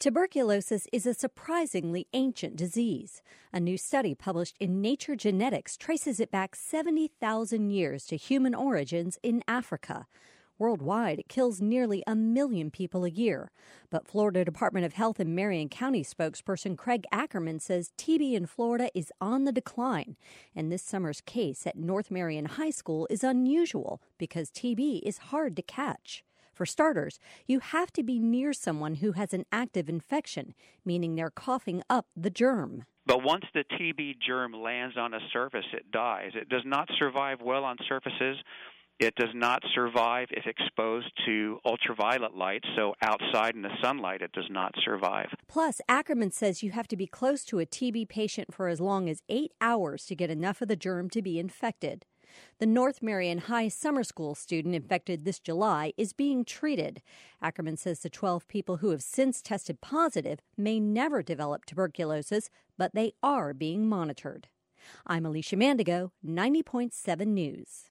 Tuberculosis is a surprisingly ancient disease. A new study published in Nature Genetics traces it back 70,000 years to human origins in Africa. Worldwide, it kills nearly 1 million people a year. But Florida Department of Health and Marion County spokesperson Craig Ackerman says TB in Florida is on the decline. And this summer's case at North Marion High School is unusual because TB is hard to catch. For starters, you have to be near someone who has an active infection, meaning they're coughing up the germ. But once the TB germ lands on a surface, it dies. It does not survive well on surfaces. It does not survive if exposed to ultraviolet light, so outside in the sunlight it does not survive. Plus, Ackerman says you have to be close to a TB patient for as long as 8 hours to get enough of the germ to be infected. The North Marion High summer school student infected this July is being treated. Ackerman says the 12 people who have since tested positive may never develop tuberculosis, but they are being monitored. I'm Alicia Mandigo, 90.7 News.